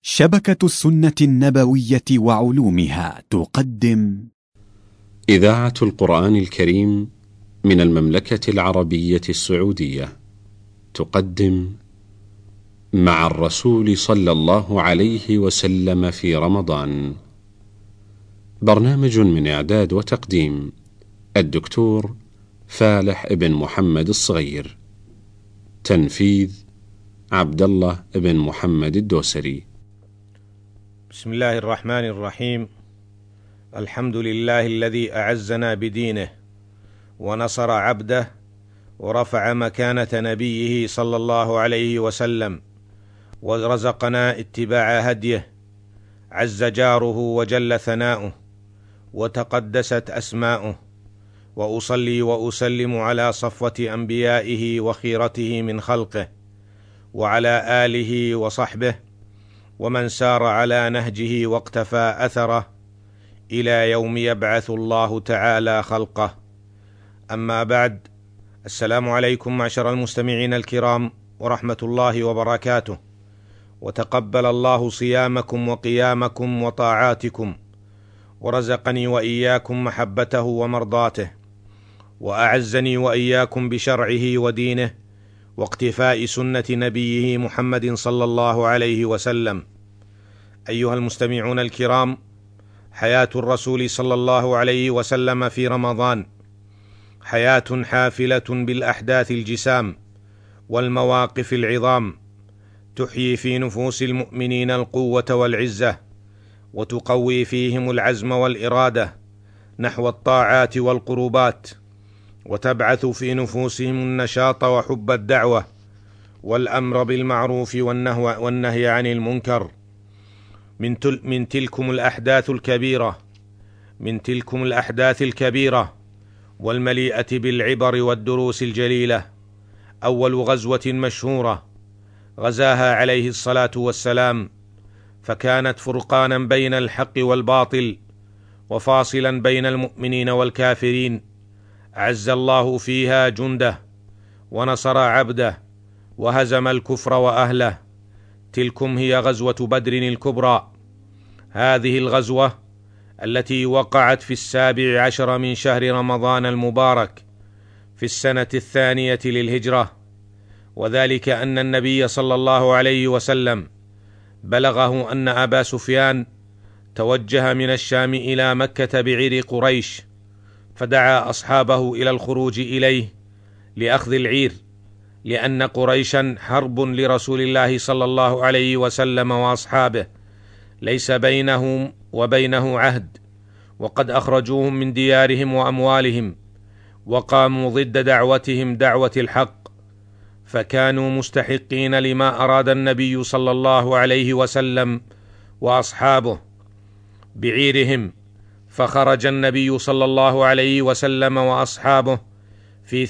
شبكة السنة النبوية وعلومها تقدم إذاعة القرآن الكريم من المملكة العربية السعودية تقدم مع الرسول صلى الله عليه وسلم في رمضان، برنامج من إعداد وتقديم الدكتور فالح ابن محمد الصغير، تنفيذ عبد الله ابن محمد الدوسري. بسم الله الرحمن الرحيم. الحمد لله الذي أعزنا بدينه ونصر عبده ورفع مكانة نبيه صلى الله عليه وسلم ورزقنا اتباع هديه، عز جاره وجل ثناؤه وتقدست أسماؤه، وأصلي وأسلم على صفوة أنبيائه وخيرته من خلقه وعلى آله وصحبه ومن سار على نهجه واقتفى أثره إلى يوم يبعث الله تعالى خلقه. أما بعد، السلام عليكم معشر المستمعين الكرام ورحمة الله وبركاته، وتقبل الله صيامكم وقيامكم وطاعاتكم، ورزقني وإياكم محبته ومرضاته، وأعزني وإياكم بشرعه ودينه واقتفاء سنة نبيه محمد صلى الله عليه وسلم. أيها المستمعون الكرام، حياة الرسول صلى الله عليه وسلم في رمضان حياة حافلة بالأحداث الجسام والمواقف العظام، تحيي في نفوس المؤمنين القوة والعزة، وتقوي فيهم العزم والإرادة نحو الطاعات والقربات، وتبعث في نفوسهم النشاط وحب الدعوة والأمر بالمعروف والنهي عن المنكر. من تلكم الأحداث الكبيرة والمليئة بالعبر والدروس الجليلة أول غزوة مشهورة غزاها عليه الصلاة والسلام، فكانت فرقانا بين الحق والباطل وفاصلا بين المؤمنين والكافرين، أعز الله فيها جنده ونصر عبده وهزم الكفر وأهله. تلكم هي غزوة بدر الكبرى. هذه الغزوة التي وقعت في 17 من شهر رمضان المبارك في السنة 2 للهجرة، وذلك أن النبي صلى الله عليه وسلم بلغه أن أبا سفيان توجه من الشام إلى مكة بعير قريش، فدعا أصحابه إلى الخروج إليه لأخذ العير، لأن قريشا حرب لرسول الله صلى الله عليه وسلم وأصحابه، ليس بينهم وبينه عهد، وقد أخرجوهم من ديارهم وأموالهم وقاموا ضد دعوتهم دعوة الحق، فكانوا مستحقين لما أراد النبي صلى الله عليه وسلم وأصحابه بعيرهم. فخرج النبي صلى الله عليه وسلم وأصحابه في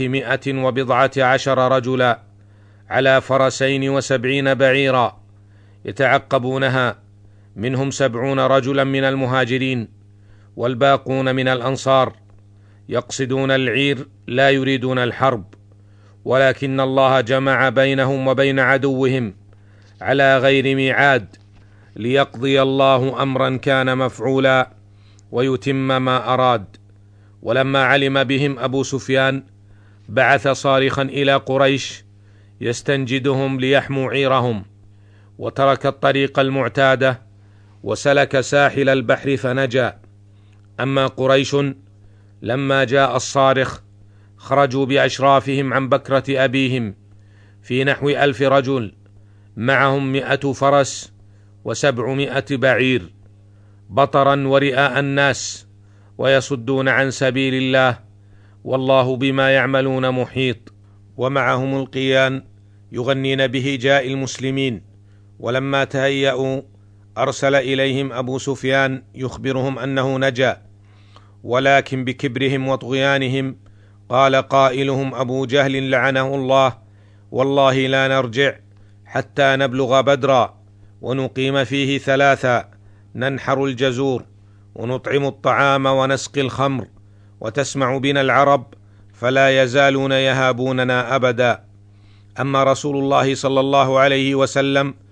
312 رجلا على 270 بعيرا يتعقبونها، منهم 70 رجلا من المهاجرين والباقون من الأنصار، يقصدون العير لا يريدون الحرب، ولكن الله جمع بينهم وبين عدوهم على غير ميعاد ليقضي الله أمرا كان مفعولا ويتم ما أراد. ولما علم بهم أبو سفيان بعث صارخا إلى قريش يستنجدهم ليحموا عيرهم، وترك الطريق المعتادة وسلك ساحل البحر فنجا. أما قريش لما جاء الصارخ خرجوا بأشرافهم عن بكرة أبيهم في نحو 1000 رجل، معهم 100 فرس و700 بعير، بطرا ورئاء الناس، ويصدون عن سبيل الله، والله بما يعملون محيط. ومعهم القيان يغنين بهجاء المسلمين. ولما تهيأوا أرسل إليهم أبو سفيان يخبرهم أنه نجا، ولكن بكبرهم وطغيانهم قال قائلهم أبو جهل لعنه الله: والله لا نرجع حتى نبلغ بدرا ونقيم فيه 3، ننحر الجزور ونطعم الطعام ونسقي الخمر، وتسمع بنا العرب فلا يزالون يهابوننا أبدا. أما رسول الله صلى الله عليه وسلم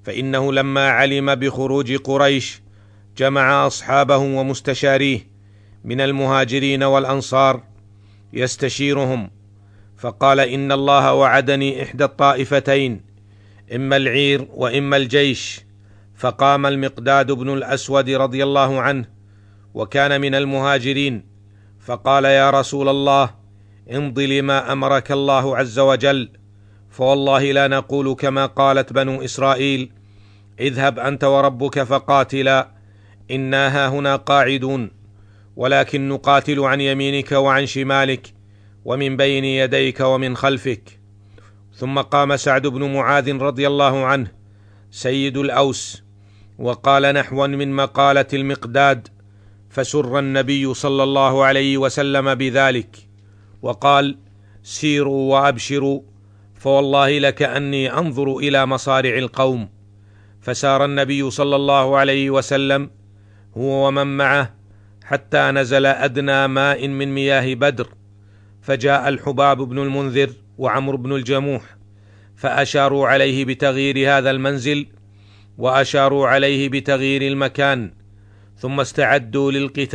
فإنه لما علم بخروج قريش جمع أصحابه ومستشاريه من المهاجرين والأنصار يستشيرهم، فقال: إن الله وعدني إحدى الطائفتين، إما العير وإما الجيش. فقام المقداد بن الأسود رضي الله عنه وكان من المهاجرين، فقال: يا رسول الله، امض لما أمرك الله عز وجل، فوالله لا نقول كما قالت بنو إسرائيل: اذهب أنت وربك فقاتلا إنا هاهنا قاعدون، ولكن نقاتل عن يمينك وعن شمالك ومن بين يديك ومن خلفك. ثم قام سعد بن معاذ رضي الله عنه سيد الأوس وقال نحوا من مقالة المقداد، فسر النبي صلى الله عليه وسلم بذلك وقال: سيروا وأبشروا، فوالله لكأني أنظر إلى مصارع القوم. فسار النبي صلى الله عليه وسلم هو ومن معه حتى نزل أدنى ماء من مياه بدر، فجاء الحباب بن المنذر وعمرو بن الجموح فأشاروا عليه بتغيير هذا المنزل وأشاروا عليه بتغيير المكان، ثم استعدوا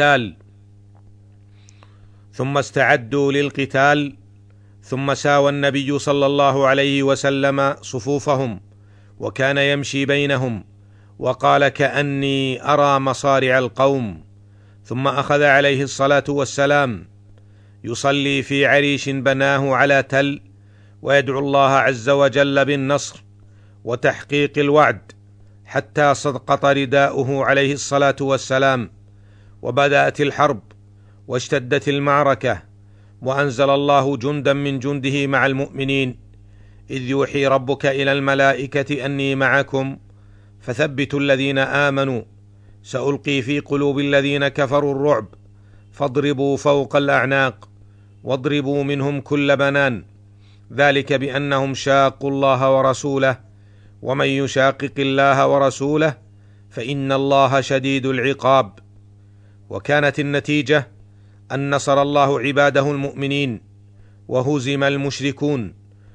للقتال ثم ساوى النبي صلى الله عليه وسلم صفوفهم وكان يمشي بينهم وقال: كأني أرى مصارع القوم. ثم أخذ عليه الصلاة والسلام يصلي في عريش بناه على تل ويدعو الله عز وجل بالنصر وتحقيق الوعد، حتى سقط رداؤه عليه الصلاة والسلام، وبدأت الحرب واشتدت المعركة، وأنزل الله جندا من جنده مع المؤمنين، إذ يوحي ربك إلى الملائكة أني معكم فثبتوا الذين آمنوا، سألقي في قلوب الذين كفروا الرعب، فاضربوا فوق الأعناق واضربوا منهم كل بنان، ذلك بأنهم شاقوا الله ورسوله، ومن يشاقق الله ورسوله فإن الله شديد العقاب. وكانت النتيجة أن نصر الله عباده المؤمنين وهزم المشركون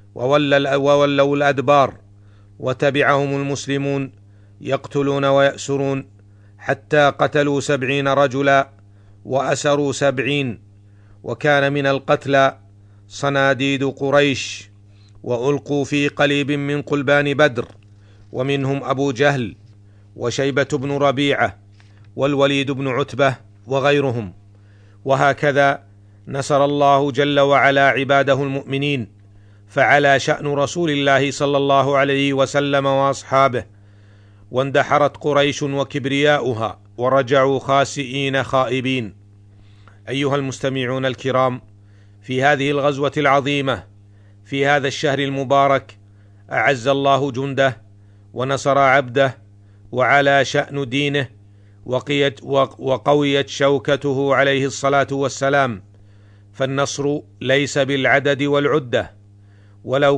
وولوا الأدبار، وتبعهم المسلمون يقتلون ويأسرون، حتى قتلوا 70 رجلا وأسروا 70. وكان من القتلى صناديد قريش، وألقوا في قليب من قلبان بدر، ومنهم أبو جهل وشيبة بن ربيعة والوليد بن عتبة وغيرهم. وهكذا نصر الله جل وعلا عباده المؤمنين، فعلى شأن رسول الله صلى الله عليه وسلم وأصحابه، واندحرت قريش وكبرياؤها ورجعوا خاسئين خائبين. أيها المستمعون الكرام، في هذه الغزوة العظيمة في هذا الشهر المبارك أعز الله جنده ونصر عبده وعلى شأن دينه وقويت شوكته عليه الصلاة والسلام. فالنصر ليس بالعدد والعدة، ولو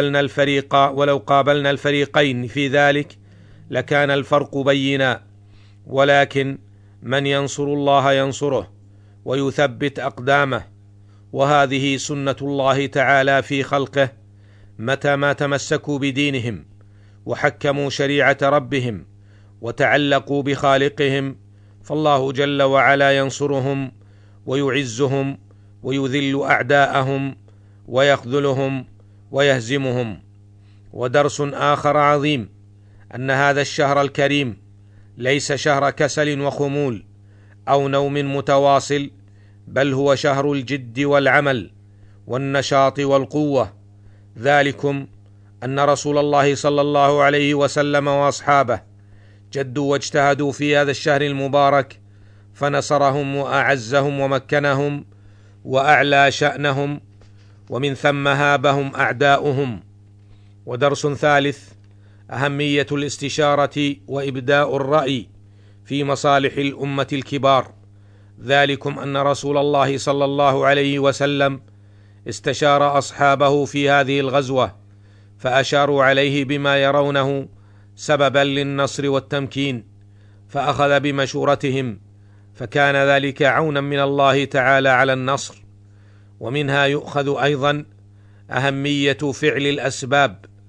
قابلنا الفريقين في ذلك لكان الفرق بينا، ولكن من ينصر الله ينصره ويثبت أقدامه، وهذه سنة الله تعالى في خلقه، متى ما تمسكوا بدينهم وحكموا شريعة ربهم وتعلقوا بخالقهم فالله جل وعلا ينصرهم ويعزهم ويذل أعداءهم ويخذلهم ويهزمهم. ودرس آخر عظيم أن هذا الشهر الكريم ليس شهر كسل وخمول أو نوم متواصل، بل هو شهر الجد والعمل والنشاط والقوة. ذلكم أن رسول الله صلى الله عليه وسلم وأصحابه جدوا واجتهدوا في هذا الشهر المبارك، فنصرهم وأعزهم ومكنهم وأعلى شأنهم، ومن ثم هابهم أعداؤهم. ودرس ثالث: أهمية الاستشارة وإبداء الرأي في مصالح الأمة الكبار. ذلكم أن رسول الله صلى الله عليه وسلم استشار أصحابه في هذه الغزوة، فأشاروا عليه بما يرونه سببا للنصر والتمكين، فأخذ بمشورتهم، فكان ذلك عونا من الله تعالى على النصر. ومنها يؤخذ أيضا أهمية فعل الأسباب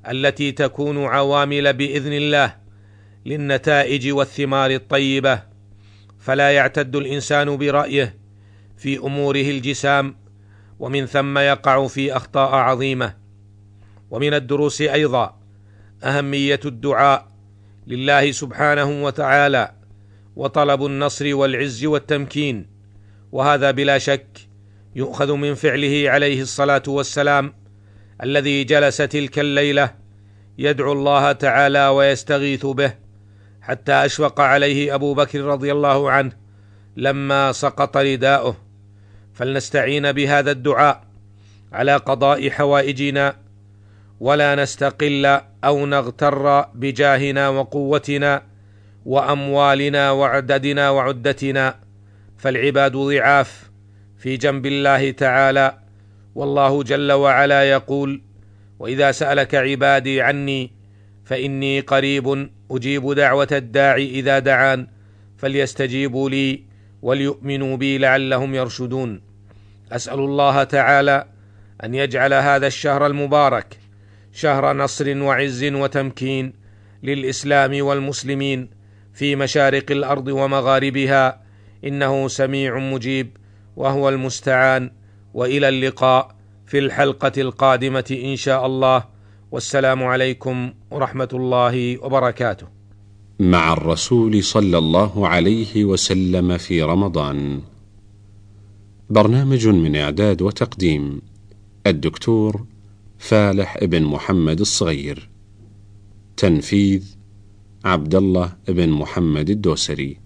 التي تكون عوامل بإذن الله للنتائج والثمار الطيبة، فلا يعتد الإنسان برأيه في أموره الجسام، ومن ثم يقع في أخطاء عظيمة. ومن الدروس أيضا أهمية الدعاء لله سبحانه وتعالى وطلب النصر والعز والتمكين، وهذا بلا شك يؤخذ من فعله عليه الصلاة والسلام الذي جلس تلك الليلة يدعو الله تعالى ويستغيث به، حتى أشفق عليه أبو بكر رضي الله عنه لما سقط رداؤه. فلنستعين بهذا الدعاء على قضاء حوائجنا، ولا نستقل أو نغتر بجاهنا وقوتنا وأموالنا وعددنا وعدتنا، فالعباد ضعاف في جنب الله تعالى، والله جل وعلا يقول: وإذا سألك عبادي عني فإني قريب أجيب دعوة الداعي إذا دعان فليستجيبوا لي وليؤمنوا بي لعلهم يرشدون. أسأل الله تعالى أن يجعل هذا الشهر المبارك شهر نصر وعز وتمكين للإسلام والمسلمين في مشارق الأرض ومغاربها، إنه سميع مجيب وهو المستعان. وإلى اللقاء في الحلقة القادمة إن شاء الله، والسلام عليكم ورحمة الله وبركاته. مع الرسول صلى الله عليه وسلم في رمضان، برنامج من إعداد وتقديم الدكتور فالح ابن محمد الصغير، تنفيذ عبد الله ابن محمد الدوسري.